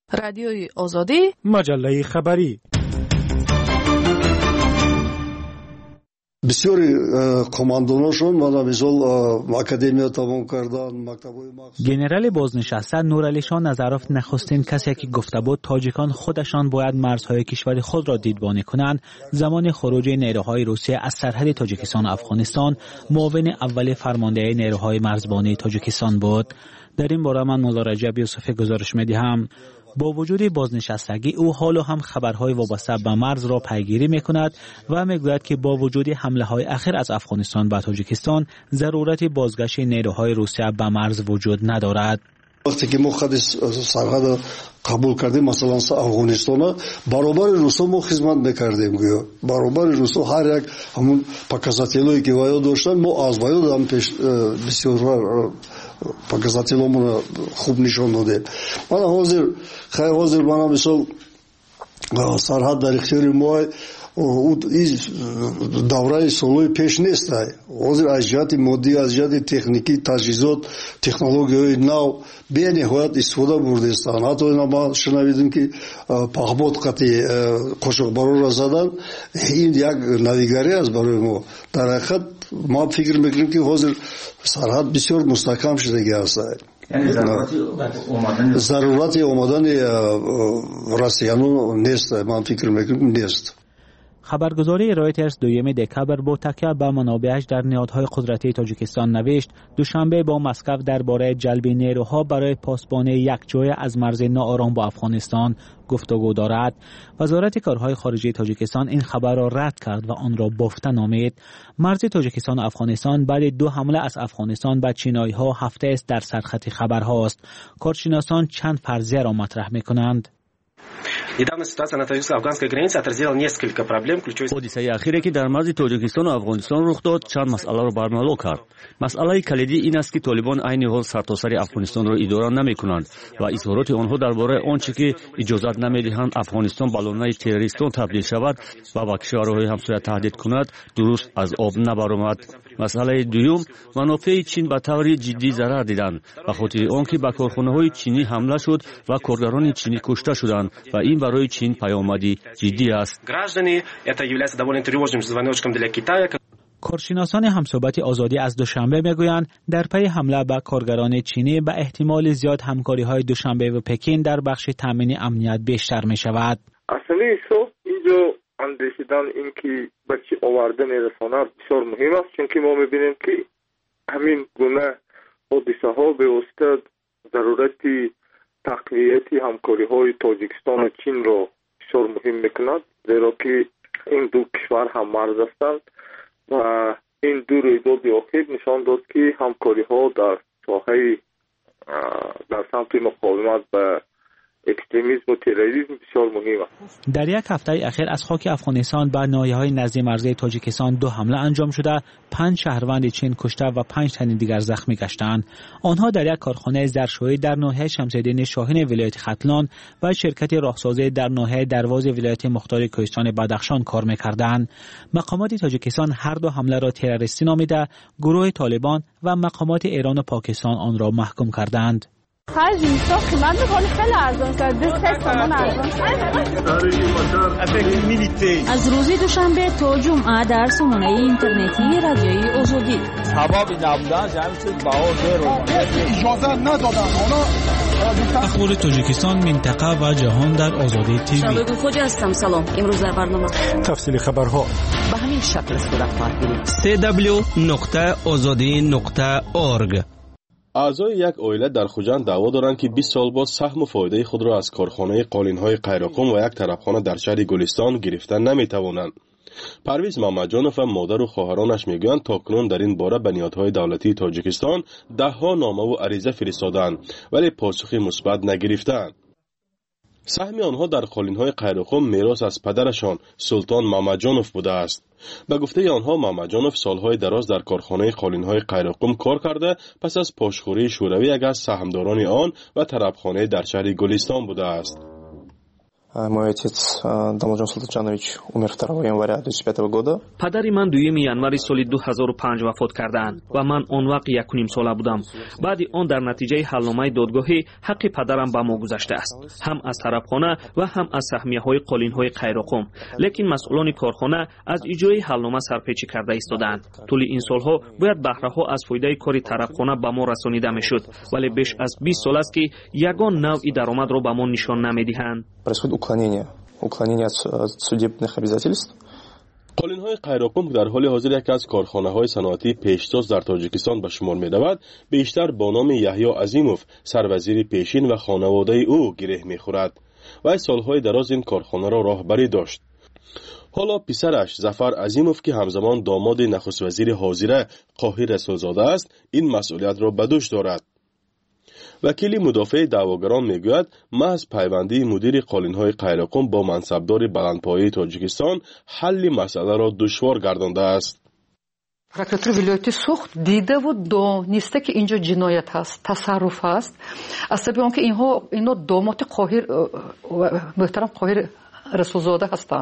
رادیوی آزادی، مجله خبری. بسیاری کماندوناشون مثال اکادمی تمام کردن، مکتب‌های مخصوص. گنرال بازنشسته نورعلی شاه نظرов نخستین کسی که گفته بود تاجیکان خودشان باید مرزهای کشور خود را دیدبانی کنند، زمان خروج نیروهای روسیه از سرحد تاجیکستان و افغانستان معاون اول فرمانده نیروهای مرزبانی تاجیکستان بود. در این باره من مولا رجب یوسفی گزارش می‌دهم. با وجود بازنشستگی او حالا هم خبرهای وابسته به مرز را پیگیری می‌کند و می‌گوید که با وجود حمله‌های اخیر از افغانستان به تاجیکستان ضرورت بازگشت نیروهای روسیه به مرز وجود ندارد. وقتی که ما خود سرحد قبول کردیم مثلا افغانستان برابر روسا ما خدمت میکردیم، برابر روسا هر یک همون показателی که باید داشتن ما از باید هم بسیار показателامون خوب نشان دادیم. من حاضر من مثلا سرحد در اختیار ما دوره سالهای پیش نیست. حاضر از جهت مادی، از جهت تکنیکی، تجهیزات، تکنولوژی‌های نو به نهایت استفاده برده استند. حتی ما شنیدیم که پهپاد قطعی قاچاقبران را زدن. این یک نویگری است برای ما. در حقیقت ما فکر میکنیم که حاضر سرحد بسیار مستحکم شده است. یعنی ضرورت آمدن روسیانو نیست. من فکر میکنم نیست. خبرگزاری رایترز 2 دکبر با تکیه به منابعش در نهادهای قدرتی تاجیکستان نوشت دوشنبه با مسکو درباره جلب نیروها برای پاسبانی یک جای از مرز ناآرام با افغانستان گفتگو دارد. وزارت کارهای خارجه تاجیکستان این خبر را رد کرد و آن را بافته نامید. مرز تاجیکستان و افغانستان بعد 2 حمله از افغانستان به چینایی‌ها هفته است در سرخط خبرهاست. کارشناسان چند فرضیه را مطرح می‌کنند. حادثه اخیری که در مرز تاجیکستان و افغانستان رخ داد چند مسئله را برملا کرد. مسئله کلیدی این است که طالبان عین حال سرتاسر افغانستان را اداره نمی‌کنند و اظهارات آنها درباره آنچه که اجازت نمی‌دهند افغانستان به لانه تروریستان تبدیل شود و به کشورهای همسایه تهدید کند درست از آب نبرآمد. مسئله دوم، منافع چین به طور جدی ضرر دیدند به خاطر آنکه به کارخانه‌های چینی حمله شد و کارگران چینی کشته شدند و این برای چین پیامدی جدی است. کارشناسان همصحبت آزادی از دوشنبه میگویند در پی حمله به کارگران چینی به احتمال زیاد همکاری‌های دوشنبه و پکین در بخش تامین امنیت بیشتر می‌شود. اصلی صبح اینجا اندیشیدن این که به چی آورده میرساند بسیار مهم است، چون که ما می‌بینیم که همین گونه حادثه‌ها به واسطه ضرورت تقویت همکاری‌های تاجیکستان و چین را بسیار مهم می‌کند، زیرا که این دو کشور هم مرز هستند و این دو رویداد اخیر نشان داد که همکاری‌ها در ساحه در سمت مقاومت به اکستریمیسم و تروریسم بسیار مهم است. در یک هفته اخیر از خاک افغانستان به ناحیه‌های نزدیک مرزی تاجیکستان 2 حمله انجام شده، 5 شهروند چین کشته و 5 تن دیگر زخمی گشتند. آنها در یک کارخانه ظرفشویی در ناحیه شمس‌الدین شاهین ولایت ختلان و شرکت راهسازی در ناحیه درواز ولایت مختار کوهستان بدخشان کار می‌کردند. مقامات تاجیکستان هر 2 حمله را تروریستی نامیده، گروه طالبان و مقامات ایران و پاکستان آن را محکوم کردند. خرج اینستا قیمت می‌کنه خیلی ارزان کرد. 2 سامان ارزان. از روز دوشنبه تا جمعه در سامانه اینترنتی رادیوی آزادی. سبب نبودن جمع چیز باور اجازه ندادن. اخبار تاجیکستان، منطقه و جهان در آزادی تیوی. شبکه خوجی هستم. سلام. امروز در برنامه تفصیل خبرها به همین شکل صورت خواهد گرفت. www.azadi.org. اعضای یک عائله در خوجند دعوا دارند که 20 سال بعد سهم و فایده خود را از کارخانه قالین‌های قیراقم و یک طرفخانه در شهر گلستان گرفتن نمی‌توانند. پرویز محمدجانوف و مادر و خواهرانش میگویند تاکنون در این باره به نهادهای دولتی تاجیکستان 10 نامه و عریضه فرستادند ولی پاسخی مثبت نگرفتند. سهم آنها در قالین‌های قیراقم میراث از پدرشان سلطان محمدجانوف بوده است. به گفته آنها محمدجانوف سالهای دراز در کارخانه قالین‌های قیراقم کار کرده، پس از پاشخوری شوروی یک از سهامداران آن و طرفخانه در شهر گلستان بوده است. Мой отец Дамоджон Султанчанович умер 2 января 2005 года. Падари ман 2 январи соли 2005 вафот карданд ва ман он вақт 1.5 сола будам. баъди он дар натиҷаи ҳалномаи додгоҳӣ ҳаққи падарам ба мо гузаштааст, ҳам аз тарабхона ва ҳам аз саҳмияҳои қолинҳои қайроқум. лекин масъулони корхона аз иҷрои ҳалнома сарпечӣ карда истодаанд. тӯли ин солҳо бояд баҳраҳо аз фоидаи кори тарабхона ба мо расонида мешуд, вале беш аз 20 сол аст ки ягон навъи даромадро ба мо нишон намедиҳанд. Уклонение от судебных обязательств. قالین‌های قیراقم در حال حاضر یکی از کارخانه‌های صنعتی پیشتاز در تاجیکستان به شمار می‌رود، بیشتر با نام یحیی عظیموف، سروزیر پیشین و خانواده او گره می‌خورد. و سالهای دراز این کارخانه را راهبری داشت. حالا پسرش ظفر عظیموف که همزمان داماد نخست وزیر حاضر قاهر رسولزاده است، این مسئولیت را به دوش دارد. وکیل مدافع دعواگران میگوید محض پیوندی مدیر قالین‌های قیراقم با منصبدار بلندپایه تاجیکستان حل مسئله را دشوار گردانده است. прокуратура вилояти сухт дида ва донисте ки инҷо ҷиноят ҳаст, тасарруф ҳаст. аз сабаби он ки ино домоти қоҳир муҳтарам қоҳир расулзода ҳастанд,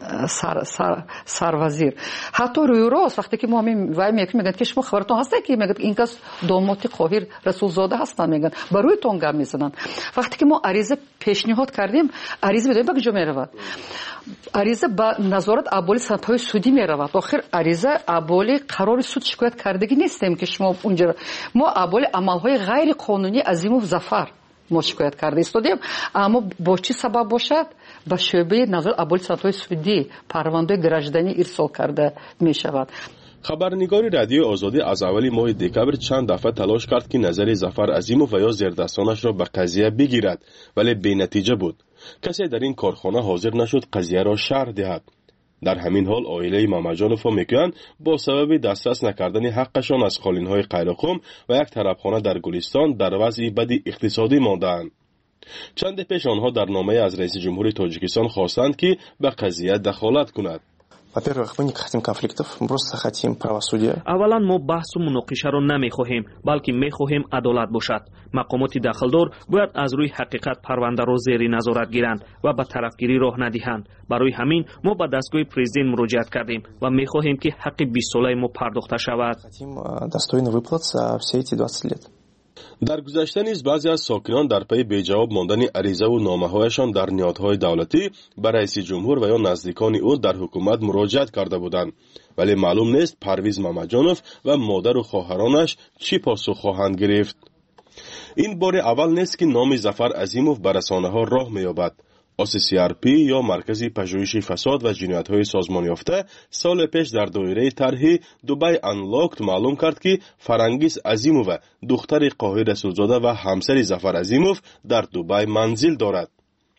сарвазир. ҳатто рӯйрост вақте ки мо вай мекунем мегӯянд ки шумо хабартон ҳастед ки мегӯянд ин кас домоти қоҳир расулзода ҳастанд, мегӯянд ба рӯйтон гап мезананд. вақте ки мо ариза пешниҳод кардем, ариза бидони ба куҷо меравад? ариза ба назорат аболи санъатҳои судӣ меравад. охир ариза аболи қарори суд шикоят кардагӣ нестем ки шумо унҷо мо аболи амалҳои ғайриқонунӣ Азимов Зафар мо шикоят карда истодем, аммо бо чӣ сабаб бошад ба шӯъбаи назорат аболи санъатҳои судӣ парвандаи гражданӣ ирсол карда мешавад. خبرنگاری رادیو آزادی از اولی ماه دکبر چند دفعه تلاش کرد که نظر ظفر عظیموف و یا زیردستانش را به قضیه بگیرد، ولی بی نتیجه بود. کسی در این کارخانه حاضر نشد قضیه را شرح دهد. در همین حال عائله محمدجانوف میگویند با سبب دسترس نکردن حقشان از قالین‌های قیراقم و یک طربخانه در گلستان در وضع بد اقتصادی مانده‌اند. چند پیش آنها در نامه از رئیس جمهور تاجیکستان خواستند که به قضیه دخالت کند. Во-первых, мы не хотим конфликтов, мы просто хотим правосудия. аввалан мо баҳсу муноқишаро намехоҳем, балки мехоҳем адолат бошад. мақомоти дахлдор бояд аз рӯи ҳақиқат парвандаро зери назорат гиранд ва ба тарафгирӣ роҳ надиҳанд. барои ҳамин мо ба дастгоҳи президент муроҷиат кардем ва мехоҳем ки ҳаққи 20 солаи мо пардохта шавад. Хотим достойный выплат за все эти 20 лет. در گذشته نیز بعضی از ساکنان در پی بی‌جواب ماندن عریضه و نامه‌هایشان در نهادهای دولتی به رئیس جمهور و یا نزدیکان او در حکومت مراجعت کرده بودند، ولی معلوم نیست پرویز محمدجانوف و مادر و خواهرانش چی پاسخ خواهند گرفت. این بار اول نیست که نام ظفر عظیموف به رسانه‌ها راه می‌یابد. OCCRP یا مرکز پژوهش فساد و جنایت‌های سازمان یافته سال پیش در دایره طرح دبی انلاکت معلوم کرد که فرانگیز عظیموف دختر قاهر رسولزاده و همسر ظفر عظیموف در دبی منزل دارد.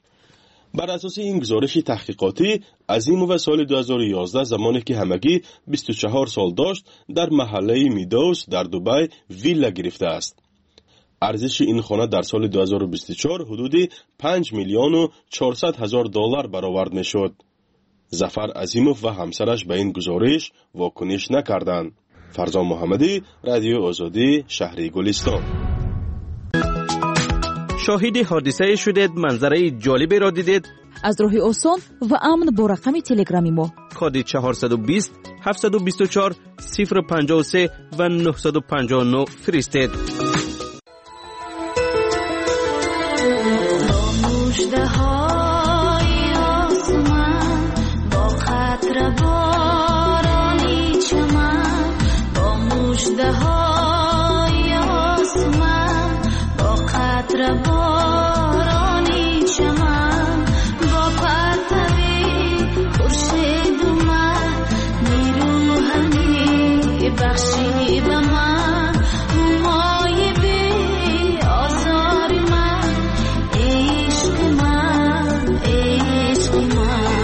بر اساس این گزارش تحقیقاتی، عظیموف سال 2011 زمانی که همگی 24 سال داشت در محله میدوس در دبی ویلا گرفته است. ارزش این خانه در سال 2024 حدود 5 میلیون و 400 هزار دلار برآورد میشد. ظفر عظیموف و همسرش به این گزارش واکنش نکردند. فرزان محمدی، رادیو آزادی، شهر گلستان. شاهد حادثه شدید، منظره جالبی را دیدید؟ از راه آسان و امن با رقم تلگرامی ما کد 420 724 053 و 959 فرستید. مژده‌های آسمان با قطره بارانی چمن، با مژده‌های آسمان با قطره بارانی چمن، با پرتوی خورشید اومد نیرو همی بخشی به من، مای بی آزار من، عشق من، عشق من.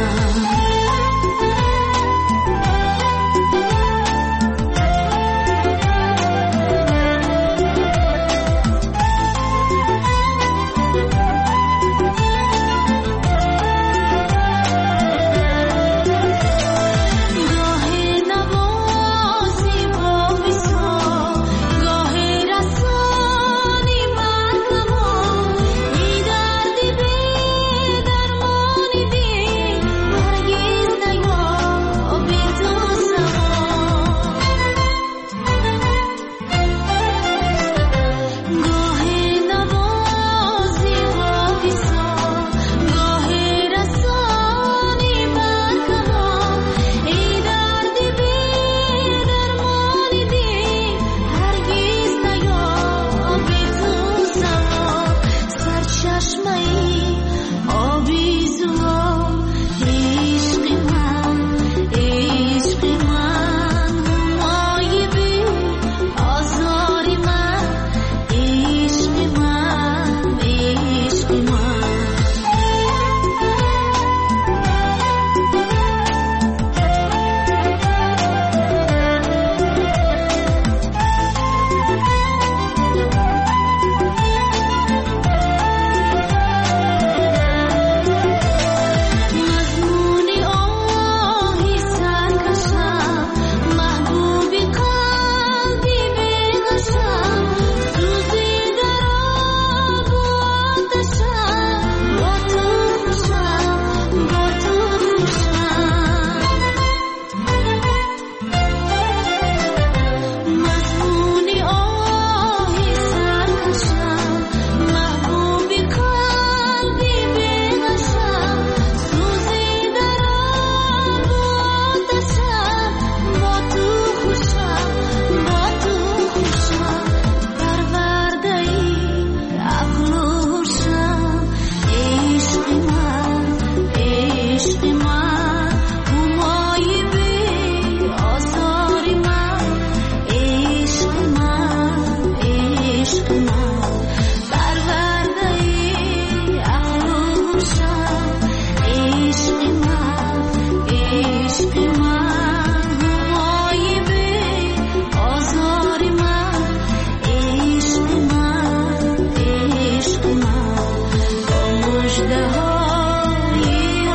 پرده‌های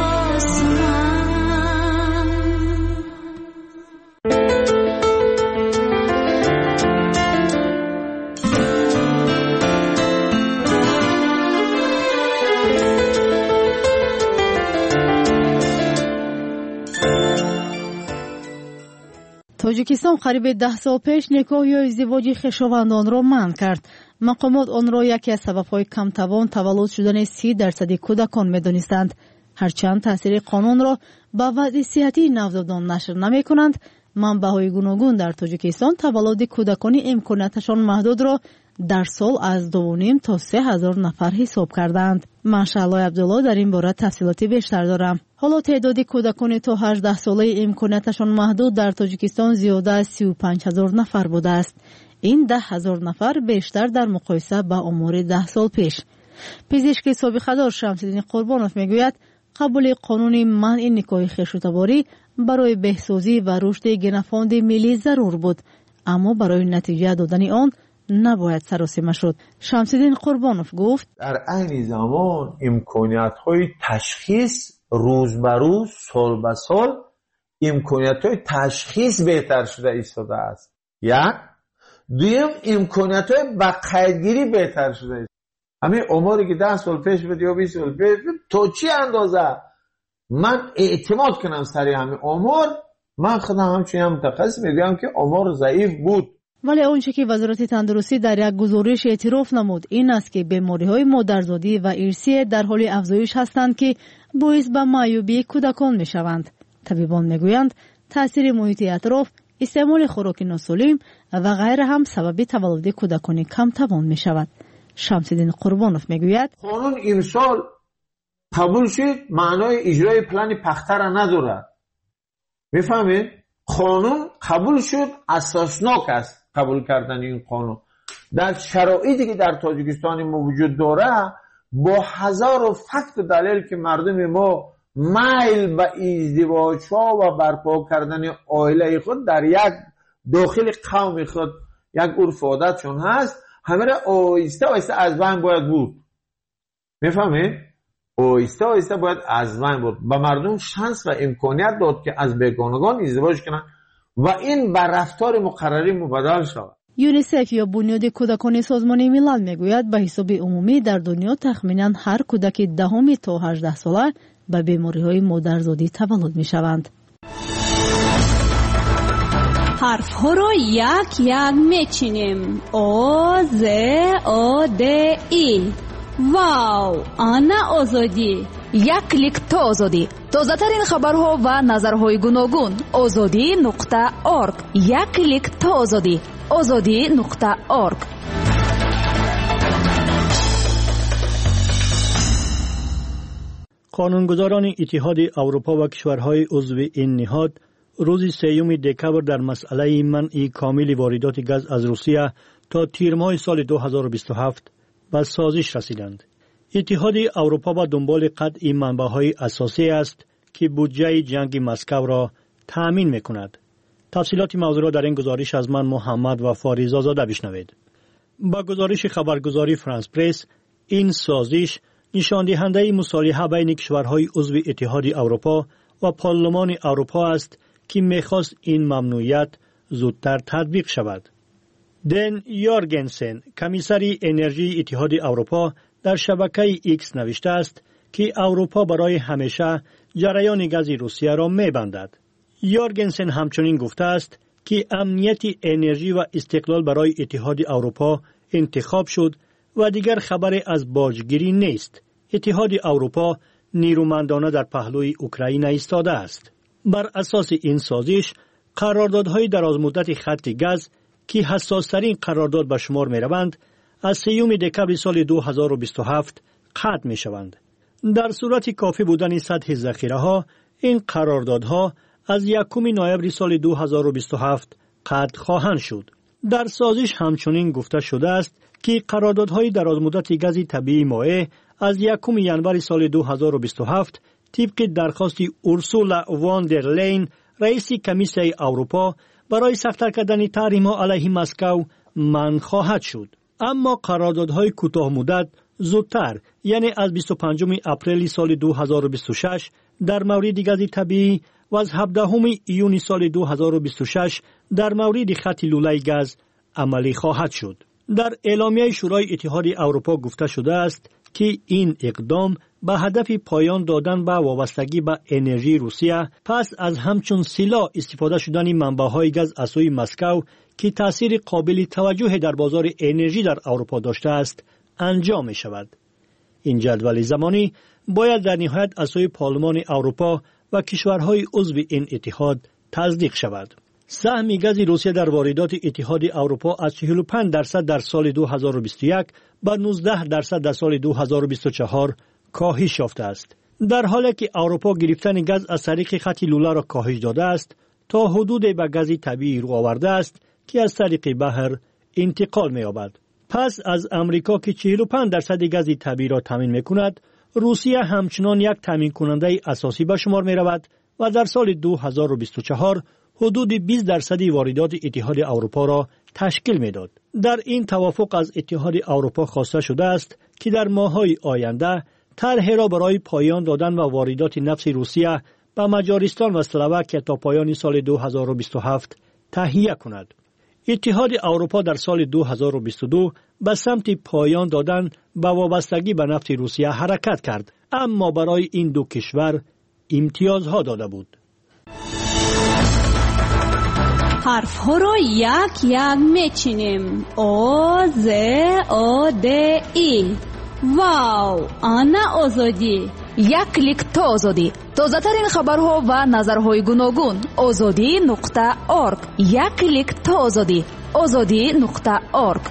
آسمان. تاجیکستان قریب 10 سال پیش نکاح یا ازدواج خویشاوندان را منع کرد. مقامات آن را یکی از سبب‌های کمتوان تولد شدن 30% کودکان می‌دانستند. هرچند تاثیر قانون را به وضع صحتی نوزادان نشر نمی‌کنند، منبع‌های گوناگون در تاجیکستان تولد کودکان امکاناتشان محدود را در سال از 2.5 تا 3,000 نفر حساب کردند. ماشاءالله عبدالله در این باره تفصیلاتی بیشتر دارم. حالا تعداد کودکان تا 18 ساله امکاناتشان محدود در تاجیکستان زیاده از 35,000 نفر بوده است. این 10,000 نفر بیشتر در مقایسه با آمار 10 سال پیش. پزشک سابقه‌دار شمس‌الدین قربانوف میگوید قبول قانون منع نکاح خویشاوندی برای بهسازی و رشد گنفاند ملی ضرور بود، اما برای نتیجه دادن آن نباید سراسیمه شد. شمس‌الدین قربانوف گفت در عین زمان امکانیت‌های تشخیص روز به روز، سال به سال امکانیت‌های تشخیص بهتر شده ایستاده است. یک دویم امکانیت‌های با قیدگیری بهتر شده است. همین آماری که 10 سال پیش بود یا 20 سال پیش تا چی اندازه من اعتماد کنم سری همین آمار، من خودم همچنین متخصص میگم که آمار ضعیف بود. ولی آنچه که وزارت تندرستی در یک گزارش اعتراف نمود این است که بیماری‌های مادرزادی و ارثی در حال افزایش هستند که باعث به معیوبی کودکان می‌شوند. طبیبان میگویند تاثیر محیط اطراف، استعمال خوراک ناسالم و غیره هم سبب تولد کودکان کم توان می‌شود. شمس‌الدین قربانوف میگوید قانون امسال قبول شد، معنای اجرای پلان پخته را ندارد. میفهمید؟ قانون قبول شد، اساسناک است قبول کردن این قانون. در شرایطی که در تاجیکستان ما وجود داره، با هزار و فکت و دلیل که مردم ما میل به ازدواج ها و برپا کردن عائله خود در یک داخل قوم خود یک عرف عادتشون هست، همه را آهسته آهسته از بین باید بود. میفهمید؟ آهسته آهسته باید از بین بود. به مردم شانس و امکانیت داد که از بیگانگان ازدواج کنند و این بر رفتار مقرری مبادل شود. یونیسف یا بنیاد کودکان سازمان ملل میگوید به حساب عمومی در دنیا تخمینا هر کودک دهم تا 18 ساله به بیماری‌های مادرزادی تولد می‌شوند. حرف‌ها را یک یک می‌چینیم. آ ز آ د ای. واو، آنا آزادی. یک کلیک تا آزادی. تازه‌ترین خبرها و نظرهای گوناگون. azadi.org. یک کلیک تا آزادی. azadi.org. قانونگذاران اتحاد اروپا و کشورهای عضو این نهاد روز 3 دکمبر در مسئله منع کامل واردات گاز از روسیه تا تیر ماه سال 2027 به سازش رسیدند. اتحاد اروپا با دنبال قطع منبع‌های اساسی است که بودجه جنگ مسکو را تأمین می‌کند. تفصیلات موضوع را در این گزارش از من محمد و فاریزا زاده بشنوید. با گزارش خبرگزاری فرانس پرس، این سازش نشان دهنده مصالحه بین کشورهای عضو اتحاد اروپا و پارلمان اروپا است که می‌خواست این ممنوعیت زودتر تطبیق شود. دن یورگنسن، کمیسر انرژی اتحاد اروپا، در شبکه ایکس نوشته است که اروپا برای همیشه جریان گاز روسیه را می‌بندد. یورگنسن همچنین گفته است که امنیت انرژی و استقلال برای اتحاد اروپا انتخاب شد و دیگر خبری از باجگیری نیست. اتحاد اروپا نیرومندانه در پهلوی اوکراین ایستاده است. بر اساس این سازش، قراردادهای درازمدت خط گاز که حساس‌ترین قرارداد به شمار می‌روند، از 3 دکمبر سال 2027 قطع می‌شوند. در صورت کافی بودن سطح ذخیره‌ها، این قراردادها از 1 نوامبر سال 2027 قطع خواهند شد. در سازش همچنین گفته شده است که قراردادهای درازمدت گاز طبیعی مائع از 1 ژانویه سال 2027 طبق درخواست اورسولا وان در لین، رئیس کمیسیون اروپا، برای سخت‌تر کردن تحریم‌ها علیه مسکو منع خواهد شد. اما قراردادهای کوتاه مدت زودتر یعنی از 25 اپریل سال 2026 در مورد گاز طبیعی و از 17 ایون سال 2026 در مورد خط لوله گاز عملی خواهد شد. در اعلامیه شورای اتحاد اروپا گفته شده است که این اقدام به هدف پایان دادن به وابستگی به انرژی روسیه پس از همچون سلاح استفاده شدن منبع‌های گاز از سوی مسکو که تأثیر قابل توجه در بازار انرژی در اروپا داشته است انجام می شود. این جدول زمانی باید در نهایت از سوی پارلمان اروپا و کشورهای عضو این اتحاد تصدیق شود. سهم گاز روسیه در واردات اتحاد اروپا از 45% در سال 2021 به 19% در سال 2024 کاهش یافته است. در حالی که اروپا گرفتن گاز از طریق خط لوله را کاهش داده است تا حدود به گاز طبیعی رو آورده است که از طریق بحر انتقال می‌یابد. پس از امریکا که 45% گاز طبیعی را تامین می‌کند، روسیه همچنان یک تامین کننده اساسی به شمار می‌رود و در سال 2024 حدود 20% واردات اتحاد اروپا را تشکیل می‌داد. در این توافق از اتحاد اروپا خواسته شده است که در ماه‌های آینده طرح را برای پایان دادن و واردات نفت روسیه به مجارستان و اسلواکیه تا پایان سال 2027 تهیه کند. اتحاد اروپا در سال 2022 به سمت پایان دادن به وابستگی به نفت روسیه حرکت کرد، اما برای این دو کشور امتیازها داده بود. حرف ها را یک یک میچینیم. آ ز آ د ای. واو، آنا آزادی. یک کلیک تا آزادی. تازه ترین خبرها و نظرهای گوناگون. azadi.org. یک کلیک تا آزادی. azadi.org.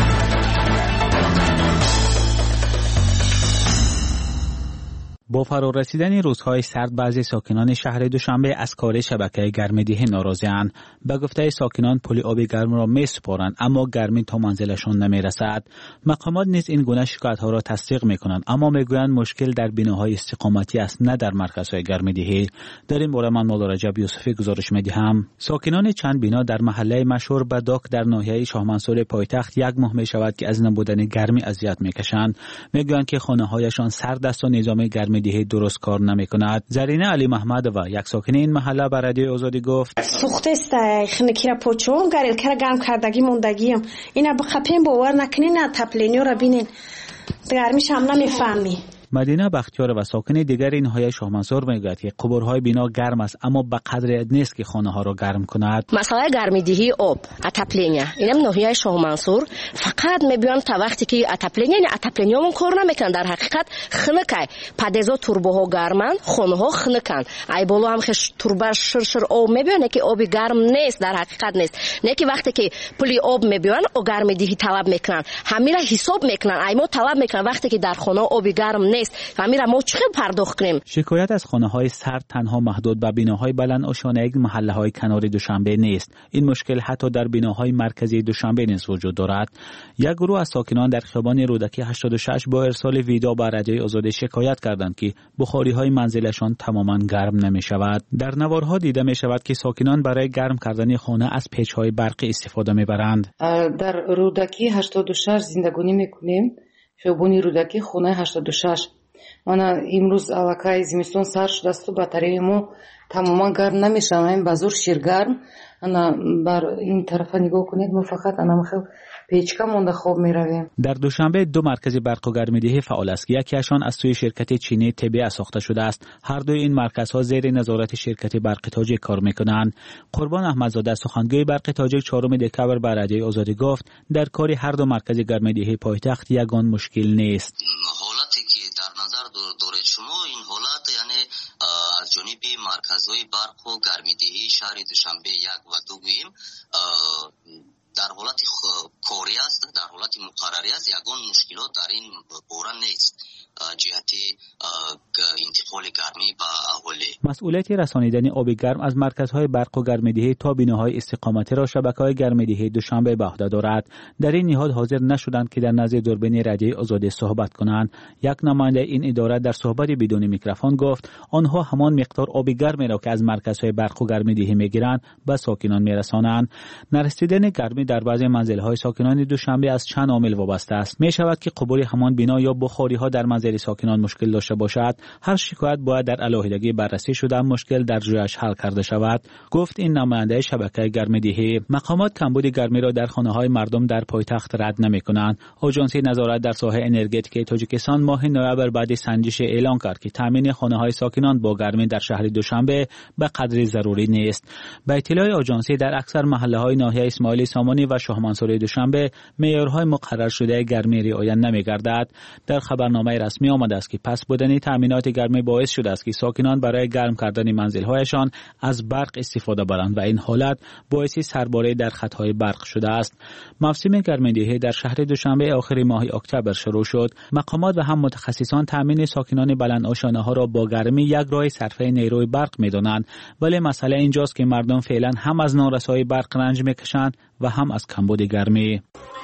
با فرارسیدن روزهای سرد بعضی ساکنان شهر دوشنبه از کار شبکه گرم‌دهی ناراضی‌اند. به گفته ساکنان پل آب گرم را می‌سپارند اما گرمی تا منزلشان نمی‌رسد. مقامات نیز این گونه شکایت‌ها را تصدیق می‌کنند اما می‌گویند مشکل در بناهای استقامتی است نه در مرکزهای گرم‌دهی. در این باره من مولا رجب یوسفی گزارش می‌دهم. ساکنان چند بنا در محله مشهور بداک در ناحیه شاه منصور پایتخت یک ماه می‌شود که از نبودن گرمی اذیت می‌کشند. می‌گویند که خانه‌هایشان سرد است و نظام گرمی دهی درست کار نمی‌کند. زرینه علی محمد و یک ساکن این محله به رادیو آزادی گفت: سوخته است خنکی را پوچوم گریل کرا گرم کردگی موندگیم. اینا بخپیم باور نکنین تپلینیو را بینین. گرمیش هم نمی‌فهمی. مدینه بختیار و ساکن دیگر این ناحیه شاه منصور میگوید که قبرهای بنا گرم است اما به قدری نیست که خانه ها را گرم کند. مسئله گرمیدهی آب اتپلینیا اینم ناحیه شاه منصور فقط میبینن تا وقتی که اتپلینیامون کار نمیکنن. در حقیقت خنکای پدیزا توربوها گرمن خانه ها خنکن. ای بالا هم خش توربه شرشر آب میبینه که آب گرم نیست، در حقیقت نیست. نه که وقتی که پلی آب میبینن او گرمیدهی طلب میکنن همین را حساب میکنن. ای ما طلب میکنن وقتی که در خانه آب گرم نیست فهمیدم ما چه پرداخت کنیم. شکایت از خانه‌های سرد تنها محدود به بناهای بلند آشانه محله‌های کنار دوشنبه نیست. این مشکل حتی در بناهای مرکزی دوشنبه نیز وجود دارد. یک گروه از ساکنان در خیابان رودکی 86 با ارسال ویدیو به رادیو آزادی شکایت کردند که بخاری‌های منزلشان تماما گرم نمی‌شود. در نوارها دیده می‌شود که ساکنان برای گرم کردن خانه از پیچ‌های برقی استفاده می‌برند. در رودکی 86 زندگانی می‌کنیم. خیابان رودکی خانه 86. من امروز علاقه زمستون سر شده است و باتری ما تماما گرم نمیشویم. بازار شیرگرم. انا بر این طرف نگاه کنید ما فقط انا خیلی پیچکا مونده خواب میرویم. در دوشنبه دو مرکز برق و گرم‌دهی فعال است. یکیشان از سوی شرکت چینی تبع ساخته شده است. هر دوی این مرکزها زیر نظارت شرکت برق تاجیک کار میکنند. قربان احمدزاده سخنگوی برق تاجیک 4 دکبر به رادیو آزادی گفت در کار هر دو مرکز گرم‌دهی پایتخت یگان مشکل نیست. حالتی که در نظر دارید شما این حالت یعنی از جانب مرکزهای برق و گرم‌دهی شهر دوشنبه 1 و 2 گوییم در حالت کاری است، در حالت مقرری است. یگان مشکلات در این باره نیست. جهت انتقال گرمی به اهالی. مسئولیت رسانیدن آب گرم از مرکزهای برق و گرم‌دهی تا بیناهای استقامتی را شبکه‌های گرم‌دهی دوشنبه به عهده دارد. در این نهاد حاضر نشدند که در نزد دوربین رادیوی آزادی صحبت کنند. یک نماینده این اداره در صحبت بدون میکروفون گفت آنها همان مقدار آب گرمی را که از مرکزهای برق و گرم‌دهی میگیرند به ساکنان میرسانند. نرسیدن گرمی در بعضی منزل‌های ساکنان دوشنبه از چند عامل وابسته است. می‌شود که قبول همان بنا یا بخاری‌ها در منزل ساکنان مشکل داشته باشد. هر شکایت باید در علاهیدگی بررسی شده مشکل در جایش حل کرده شود. گفت این نماینده شبکه گرم‌دهی. مقامات کمبود گرمی را در خانه‌های مردم در پایتخت رد نمی‌کنند. آژانس نظارت در ساحه انرژتیک تاجیکستان ماه نوامبر بعد سنجش اعلام کرد که تامین خانه‌های ساکنان با گرمی در شهر دوشنبه به قدری ضروری نیست. به اطلاع آژانس در اکثر محله‌های ناحیه اسماعیل سامانی و شاه منصور دوشنبه معیارهای مقرر شده گرمی رعایت نمی‌گردد. در خبرنامه رسمی آمده است که پس بودن تامینات گرمی باعث شده است که ساکنان برای گرم کردن منزل‌هایشان از برق استفاده برند و این حالت باعث سرباری در خطهای برق شده است. موسم گرم‌دهی در شهر دوشنبه آخر ماه اکتبر شروع شد. مقامات و هم متخصصان تامین ساکنان بلندآشانه‌ها را با گرمی یک راه صرفه نیروی برق می‌دانند، ولی مسئله اینجاست که مردم فعلا هم از نارسایی برق رنج می‌کشند و هم از کمبود گرمی.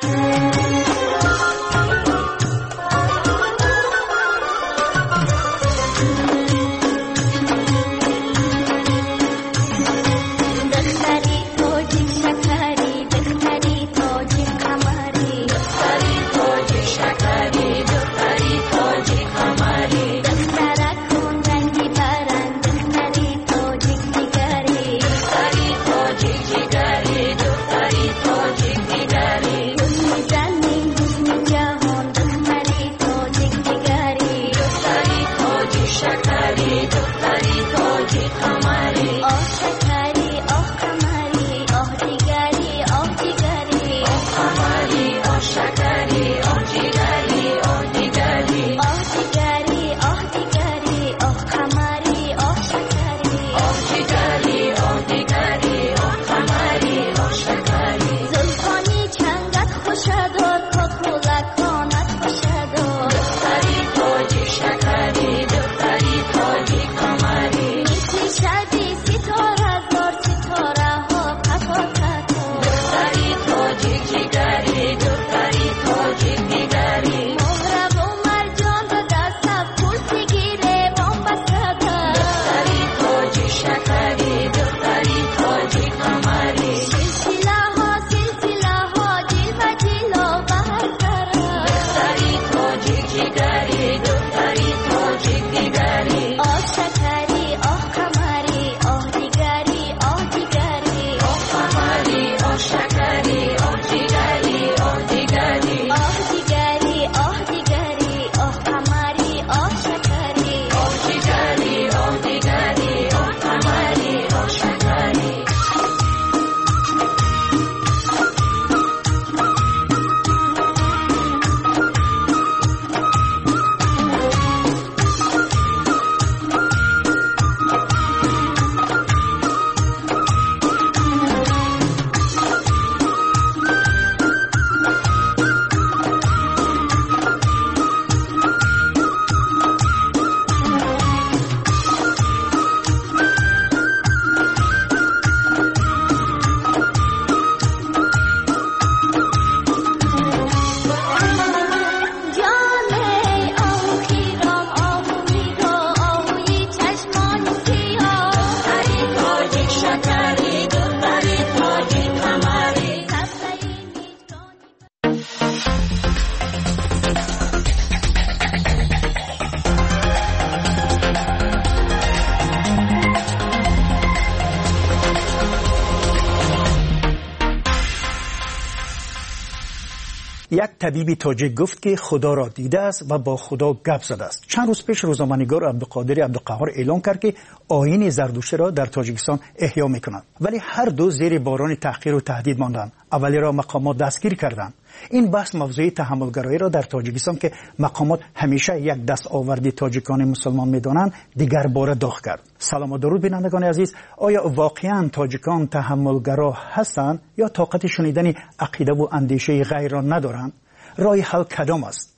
یک طبیب تاجیک گفت که خدا را دیده است و با خدا گپ زده است. چند روز پیش روزنامه‌نگار عبدالقادر عبدالقهار اعلام کرد که آیین زردشتی را در تاجیکستان احیا می‌کنند، ولی هر دو زیر باران تحقیر و تهدید ماندند. اولی را مقامات دستگیر کردند. این بحث موضوع تحملگرایی را در تاجیکستان که مقامات همیشه یک دستاوردی تاجیکان مسلمان می‌دانند دیگر باره داغ کرد. سلام و درود بینندگان عزیز، آیا واقعاً تاجیکان تحملگرا هستند یا طاقت شنیدن عقیده و اندیشه غیر را ندارند؟ راه حل کدام است؟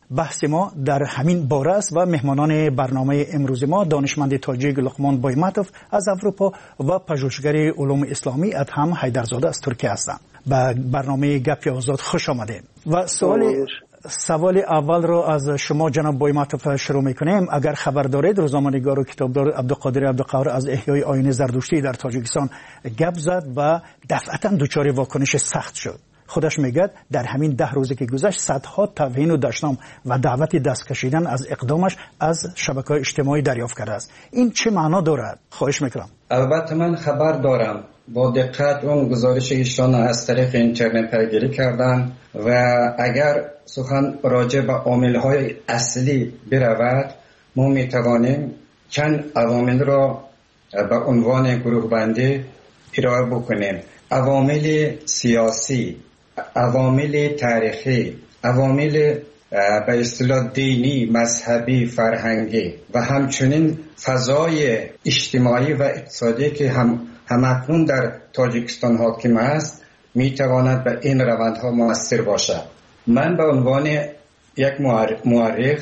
بحث ما در همین باره است و مهمانان برنامه امروز ما دانشمند تاجیک لقمان بایمتوف از اروپا و پژوهشگر علوم اسلامی ادهم حیدرزاده از ترکیه هستند. به برنامه گپ آزاد خوش آمدید. و سوال اول رو از شما جناب بایمتوف شروع میکنیم. اگر خبر دارید روزنامه‌نگار و کتابدار عبدالقادر عبدالقهار از احیای آیین زردشتی در تاجیکستان گپ زد و دفعتا دچار واکنش سخت شد. خودش میگه در همین 10 روزی که گذشت صدها توهین و دشنام و دعوت دست کشیدن از اقدامش از شبکه‌های اجتماعی دریافت کرده است. این چه معنا دارد؟ خواهش میکنم. البته من خبر دارم. با دقت اون گزارش ایشان از طریق اینترنت پیگیری کردم و اگر سخن راجع به عامل‌های اصلی برود ما میتوانیم چند عوامل را به عنوان گروه بندی ارائه بکنیم. عوامل سیاسی، عوامل تاریخی، عوامل به اصطلاح دینی، مذهبی، فرهنگی و همچنین فضای اجتماعی و اقتصادی که همکنون در تاجیکستان حاکم است میتواند به این روندها مؤثر باشد. من به عنوان یک مورخ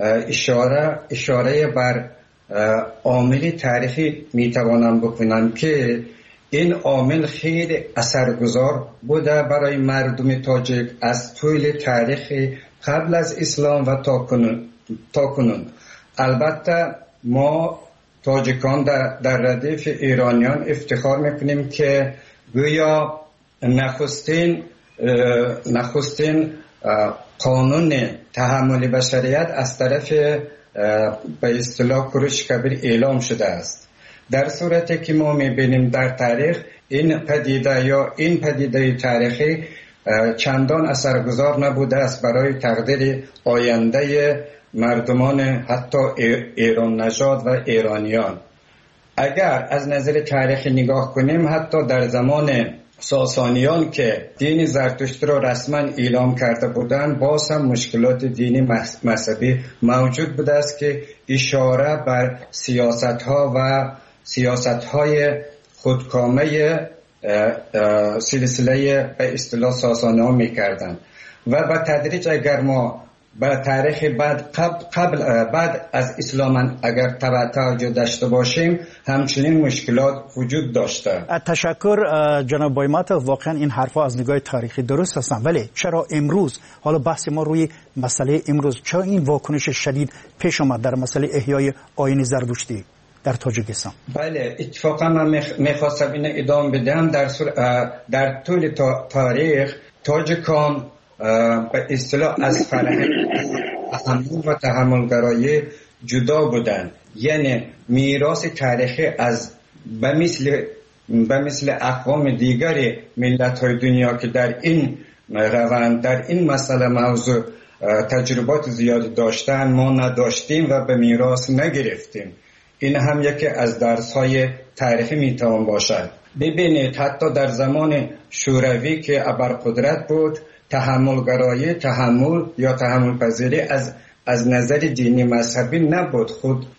اشاره بر عامل تاریخی میتوانم بکنم که این عامل خیلی اثرگذار بوده برای مردم تاجیک از طول تاریخ قبل از اسلام و تا کنون. البته ما تاجیکان در ردیف ایرانیان افتخار میکنیم که گویا نخستین قانون تحمل بشریت از طرف به اصطلاح کوروش کبیر اعلام شده است. در صورتی که ما میبینیم در تاریخ این پدیده تاریخی چندان اثرگذار نبوده است برای تقدیر آینده مردمان حتی ایران نژاد و ایرانیان. اگر از نظر تاریخی نگاه کنیم حتی در زمان ساسانیان که دین زرتشت را رسما اعلام کرده بودند باز هم مشکلات دینی مذهبی موجود بوده است که اشاره بر سیاست‌های خودکامه سلسله به اصطلاح ساسانیان می‌کردند و به تدریج اگر ما به تاریخ بعد از اسلام اگر توجه داشته باشیم همچنین مشکلات وجود داشته. تشکر جناب بایمتوف. واقعا این حرفا از نگاه تاریخی درست هستند، ولی چرا امروز حالا بحث ما روی مسئله امروز چرا این واکنش شدید پیش آمد در مسئله احیای آیین زردشتی در تاجیکستان؟ بله اتفاقا من میخواستم این ادامه بدم. در طول تاریخ تاجیکان به اصطلاح از فرهنگ تحمل و تحملگرایی جدا بودند. یعنی میراث تاریخی از به مثل اقوام دیگر ملت‌های دنیا که در این روند در این مسئله موضوع تجربات زیادی داشتن ما نداشتیم و به میراث نگرفتیم. این هم یکی از درس‌های تاریخی میتوان باشد. ببینید حتی در زمان شوروی که ابرقدرت بود تحمل پذیری از نظر دینی مذهبی نبود. خود